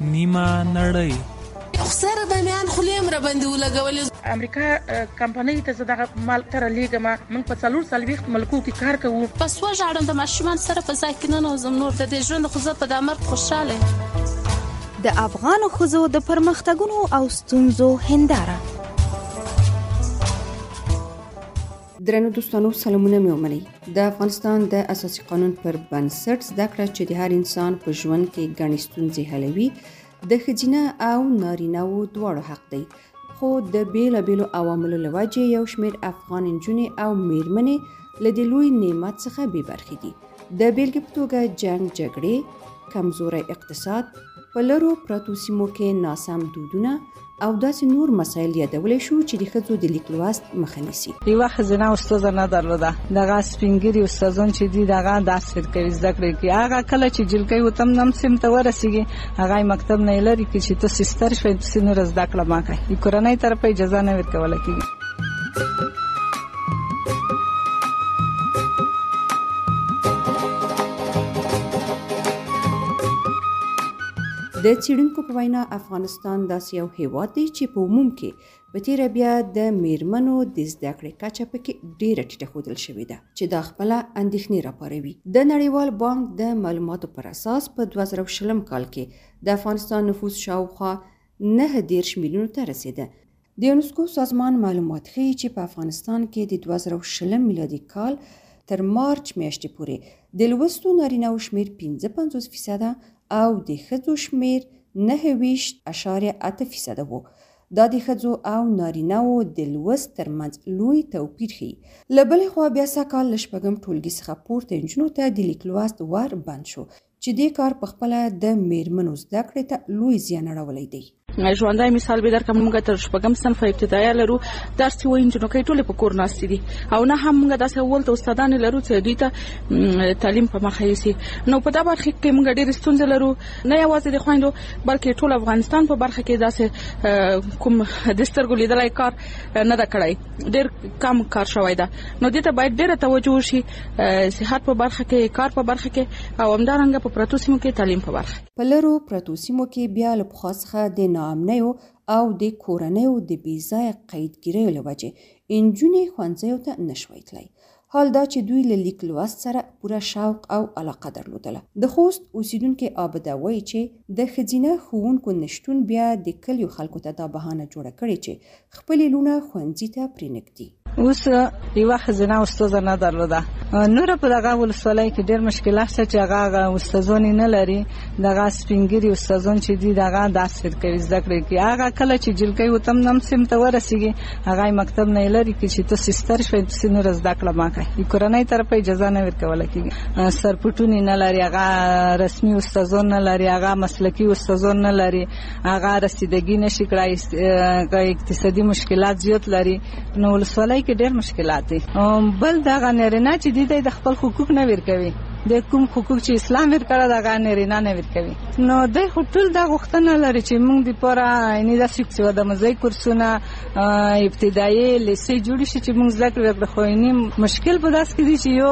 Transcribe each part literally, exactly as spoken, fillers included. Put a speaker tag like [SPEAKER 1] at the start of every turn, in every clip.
[SPEAKER 1] نیمه نړۍ.
[SPEAKER 2] خو سره د میان خولې هم راباندې ولګولې.
[SPEAKER 3] امریکا کمپنۍ ته زه دغه مال ته رالیږم. موږ په څلور څلوېښت ملکو کې کار کوو.
[SPEAKER 4] بس وژاړم د ماشومان سره په ځای کې ننوځم. نور د دې ژوند خو زه په دا مرګ خوشحاله یم.
[SPEAKER 5] د افغانو ښځو د پرمختګونو او ستونزو هنداره.
[SPEAKER 6] درنو دوستانو، سلامونه مې ومنئ. د افغانستان د اساسي قانون پر بنسټ زده کړه چې د هر انسان په ژوند کې ګڼې ستونزې حلوي د ښځینه او نارینه‌وو دواړو حق دی، خو د بیلابیلو عواملو له وجې یو شمېر افغان نجونې او میرمنې له دې لوی نعمت څخه بې برخې دي. د بیلګې په توګه جنګ جګړې، کمزوری اقتصاد، په لرو پرتو سیمو کې ناسم دودونه او داسې نور مسایل یادولی شو چې د ښځو د لیک لوست مخه نیسي.
[SPEAKER 7] یوه ښځینه استاده نه درلوده. دغه سپینګیري استادان چې دي دغه درس ورکوي، زده کړې کوي. هغه کله چې جلکۍ ورته نم سیم ته ورسېږي، هغه مکتب نه یې لرې کړي چې ته ستر شوې، پسې نوره زده کړه مه کوې. د کورنۍ طرفه اجازه نه ورکولی کېږي.
[SPEAKER 6] د څېړونکو په وینا افغانستان داسې یو هیواد دی چې په عموم کې په تېره بیا د میرمنو د زده کړې کچه پکې ډېره ټیټه ښودل شوې ده چې دا خپله اندېښنې راپاروي. د نړیوال بانک د معلوماتو پر اساس په دوه زره شلم کال کې د افغانستان نفوس شاوخوا نهه دېرش میلیونو ته رسېده. د یونسکو سازمان معلومات ښیي چې په افغانستان کې د دوه زره شلم میلادي کال تر مارچ میاشتې پورې د لوستو نارینه‌وو شمېر پنځه پنځوس فیصده او د ښځو شمېر نهه ویشت اعشاریه اته فیصده و. دا د ښځو او نارینه‌وو د لوست ترمنځ لوی توپیر ښیي. له بلې خوا بیا سږکال له شپږم ټولګي څخه پورته نجونو ته د لیک لوست ور بند شو چې دې کار په خپله د میرمنو زده کړې ته لوی زیان اړولی دی.
[SPEAKER 3] ژوندی مثال به درکړم. موږ تر شپږم صنف ابتدایه لرو، درس وایي نجونکۍ ټولې په کور ناستې دي او نه هم موږ داسې اول ته استادانې لرو چې دوی ته تعلیم په مخه یوسي. نو په دا برخه کې موږ ډېرې ستونزې لرو، نه یوازې د خویندو بلکې ټول افغانستان په برخه کې داسې کوم د سترګو لیدلی کار نه ده کړی، ډېر کم کار شوی ده. نو دې ته باید ډېره توجه وشي، صحت په برخه کې، کار په برخه کې او همدارنګه په پرتو سیمو کې تعلیم په برخه.
[SPEAKER 6] په لرو پرتو سیمو کې بیا له پخوا څخه د ناامنیو او د کورنیو د بې ځایه قیدګیریو له وجې نجونې ښوونځیو ته نه شوی تللی. حال دا چې دوی له لیک لوست سره پوره شوق او علاقه درلودله. د خوست اوسیدونکې عابده وایي چې د ښځینه ښوونکو نشتون بیا د کلیو خلکو ته دا بهانه جوړه کړې چې خپلې لوڼه ښوونځي ته پرېنږدي.
[SPEAKER 7] اوس یوه ښځینه استاده نه درلوده. نوره په دغه ولسوالۍ کې ډېر مشکلات شته چې هغه استادانې نه لري. دغه سپینګیري استادان چې دي دغه درس ورکوي، زده کړې کوي. هغه کله چې جلکۍ ورته نم سیم ته ورسېږي، هغه مکتب نه یې لرې کړي چې ته ستر شوې، پسې نوره زده کړه مه کوې. د کورنۍ طرفه اجازه نه ورکولی کېږي. سرپټونې نه لري، هغه رسمي استادان نه لري، هغه مسلکي استادان نه لري، هغه رسیدګي نشي کړی، اقتصادي مشکلات زیات لري. نو ولسوالۍ کې ډېر مشکلات دي. بل دغه نارینه چې دي د خپل حقوق نه ورکوي، د کوم حقوق چې اسلام ورکړه دغه نارینه نه ورکوي. نو دوی خو ټول دا غوښتنه لري چې موږ دپاره یعنې داسې د مزۍ کورسونه ابتدایي لیسې جوړې شي چې موږ زده کړې وکړو. خو یعنې مشکل په داسې کې دی چې یو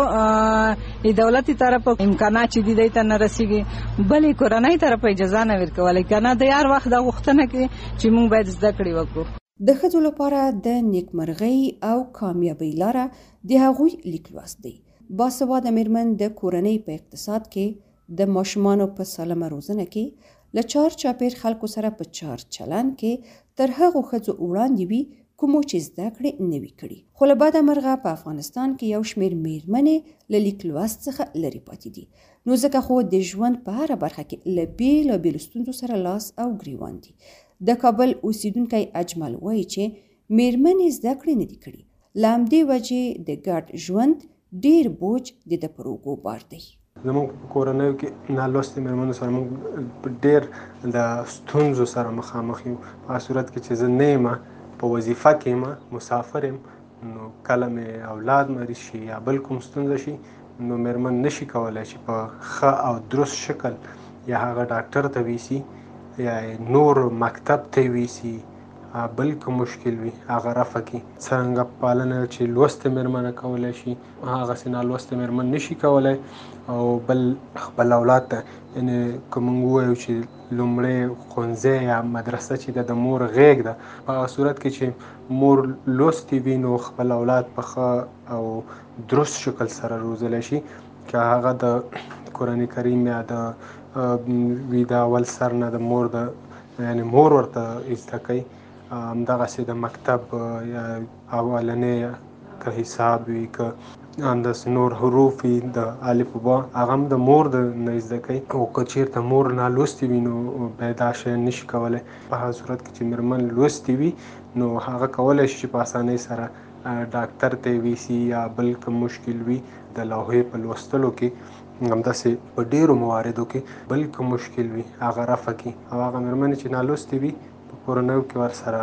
[SPEAKER 7] د دولتي طرفه امکانات چې دي دی ته نه رسېږي، بلې کورنۍ طرفه اجازه نه ورکولی. که نه دی هر وخت دا غوښتنه کوي چې موږ باید زده کړې وکړو.
[SPEAKER 6] د ښځو لپاره د نیکمرغۍ او کامیابۍ لاره د هغوی لیک لوست دی. باسواده میرمن د کورنۍ په اقتصاد کې، د ماشومانو په سالمه روزنه کې، له چار چاپېر خلکو سره په چار چلند کې تر هغو ښځو وړاندې وي کومو چې زده کړې نه وي کړي. خو له بده مرغه په افغانستان کې یو شمېر میرمنې له لیک لوست څخه لرې پاتې دي. نو ځکه خو د ژوند په هره برخه کې له بېلابېلو ستونزو سره لاس او ګریوان دي. د کابل اوسیدونکی اجمل وایي چې میرمنې زده کړې نه دي کړي، له همدې وجې د ګډ ژوند ډېر بوج د ده پر اوږو بار دی.
[SPEAKER 8] زموږ په کورنیو کې نالوستې میرمنو سره موږ ډېر د ستونزو سره مخامخ یو. په صورت کې چې زه نه یم، په وظیفه کې یم، مسافر یم، نو کله مې اولاد مریض شي یا بل کوم ستونزه شي، نو میرمن نشي کولی چې په ښه او درست شکل یا هغه ډاکټر ته ویسي یا نور مکتب ته ویسي بل کوم مشکل وي هغه رفع کړي. څرنګه پالنه چې لوستې مېرمنه کولی شي هغسې نالوستې مېرمن نشي کولی. او بل خپل اولاد ته یعنې که موږ ووایو چې لومړی ښوونځی یا مدرسه چې ده د مور غېږ ده، په هغه صورت کې چې مور لوستې وي نو خپل اولاد په ښه او درست شکل سره روزلی شي. که هغه د قرآن کریم یا د وي د اول سر نه د مور د یعنې مور ورته زده کوي، همدغسې د مکتب یا اولنی که حساب وي که همداسې نور حروف وي د الف و با هغه هم د مور د نه زده کوي. او که چېرته مور نالوستې وي نو بیا دا شی نشي کولی. په هغه صورت کې چې مېرمن لوستې وي نو هغه کولی شي چې په اسانۍ سره ډاکټر ته یوسي یا بل کوم مشکل وي د لوحې په لوستلو کې، همداسې په ډېرو مواردو کې بل کوم مشکل وي هغه رفع کړي. او هغه مېرمنې چې نالوستې وي په کورنیو کې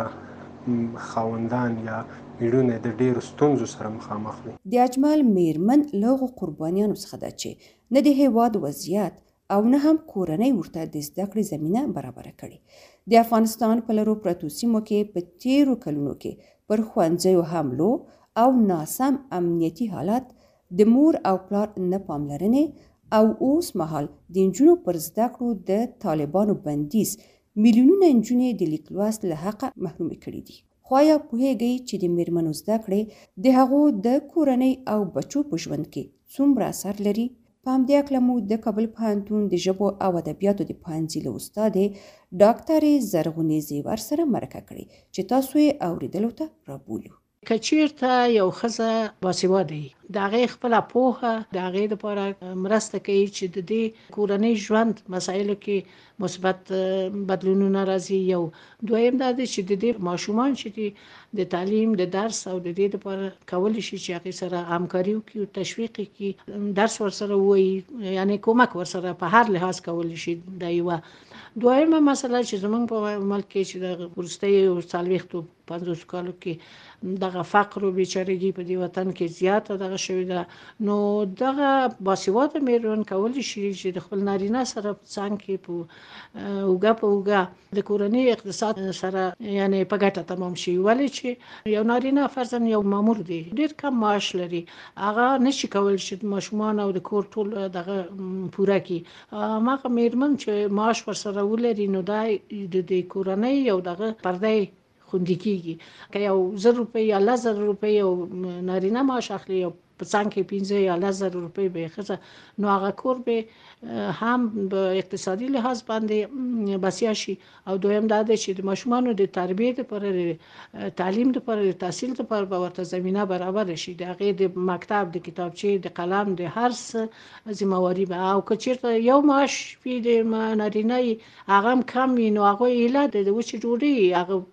[SPEAKER 8] ورسره خاوندان یا میړونه د ډېرو ستونزو سره مخامخ وي.
[SPEAKER 6] د اجمل مېرمن له هغو قربانیانو څخه ده چې نه د هېواد وضعیت او نه هم کورنۍ ورته د زده کړې زمینه برابره کړې. د افغانستان په لرو پرتو سیمو کې په تېرو کلونو کې پر ښوونځیو حملو او ناسم امنیتي حالت، د مور او پلار نه پاملرنې او اوس مهال د نجونو پر زده کړو د طالبانو بندیز میلیونونه نجونې د لیک لوست له حقه محرومې کړي دي. خو آیا پوهیږئ چې د میرمنو زده کړې د هغو د کورنۍ او بچو په ژوند کې څومره اثر لري؟ په همدې هکله مو د کابل پوهنتون د ژبو او ادبیاتو د پوهنځي له استادې ډاکټرې زرغونې زیور سره مرکه کړې چې تاسو یې اوریدلو ته رابولو.
[SPEAKER 1] که چیرته یو ښځه باسواده وي، د هغې خپله پوهه د هغې دپاره مرسته کوي چې د دې کورنۍ ژوند مسایلو کې مثبت بدلونونه راځي. یو دویم دا دی چې د دې ماشومان چې دي د تعلیم د درس او د دې دپاره کولی شي چې هغې سره همکاري وکړي او تشویق یې کړي، درس ورسره ووایي، یعنې کومک ورسره په هر لحاظ کولی شي. دا یوه دویمه مسله چې زموږ په ملک کې چې د وروستیو څلوېښتو پنځوسو کالو کې دغه فقر او بیچارګي په دې وطن کې زیاته دغه شوې ده، نو دغه باسواده مېرمن کولی شي چې د خپل نارینه سره په څنګ کې په اوږه په اوږه د کورنۍ اقتصاد سره یعنې په ګټه تمام شي. ولې چې یو نارینه فرضاً یو مامور دی، ډېر کم معاش لري، هغه نشي کولی چې د ماشومان او د کور ټول دغه پوره کړي. هماغه مېرمن چې معاش ورسره ولري نو دا د کورنۍ یو دغه پرده خوندي کېږي. که یو زر روپۍ یا لس زره روپۍ یو نارینه معاش اخلي او په څنګ کې پنځه یا لس زره روپۍ به یې ښځه، نو هغه کور به هم په اقتصادي لحاظ باندې بسیا شي. او دویم دا دی چې د ماشومانو د تربیې دپاره، د تعلیم دپاره، د تحصیل دپاره به ورته زمینه برابره شي، د هغې د مکتب، د کتابچې، د قلم، د هر څه ذمهواري به. او که چېرته یو معاش وي د نارینه هغه هم کم وي، نو هغوی ایله د وچې ډوډۍ هغه